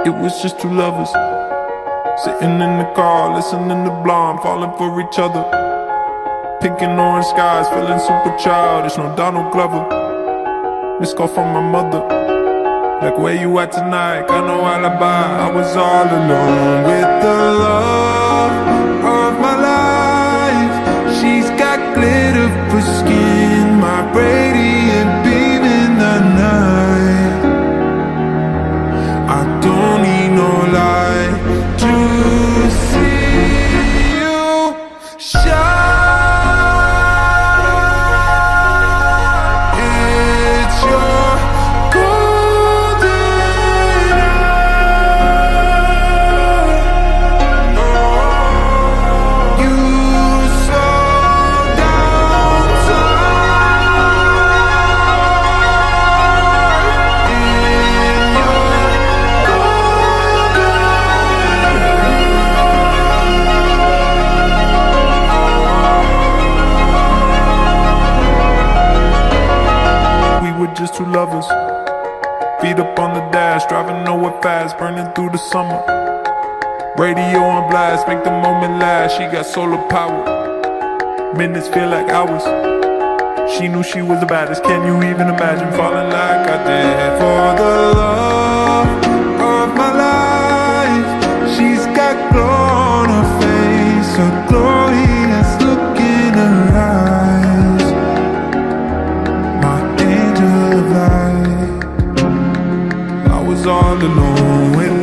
It was just two lovers sitting in the car, listening to Blonde, falling for each other. Pink and orange skies, feeling super childish, no Donald Glover. Missed call from my mother, like, where you at tonight? Got no alibi. I was all alone with the love of my life. She's got glitter for skin, my radiant beam in the night. I don't need no light to see you shine. It's your golden hour. You slow down time in your We were just two lovers, feet up on the dash, driving nowhere fast, burning through the summer. Radio on blast, make the moment last. She got solar power, minutes feel like hours. She knew she was the baddest, can you even imagine falling like I did? For the love of my life, she's got glow on her face, a glorious look in her eyes. My angel of light, I was all alone with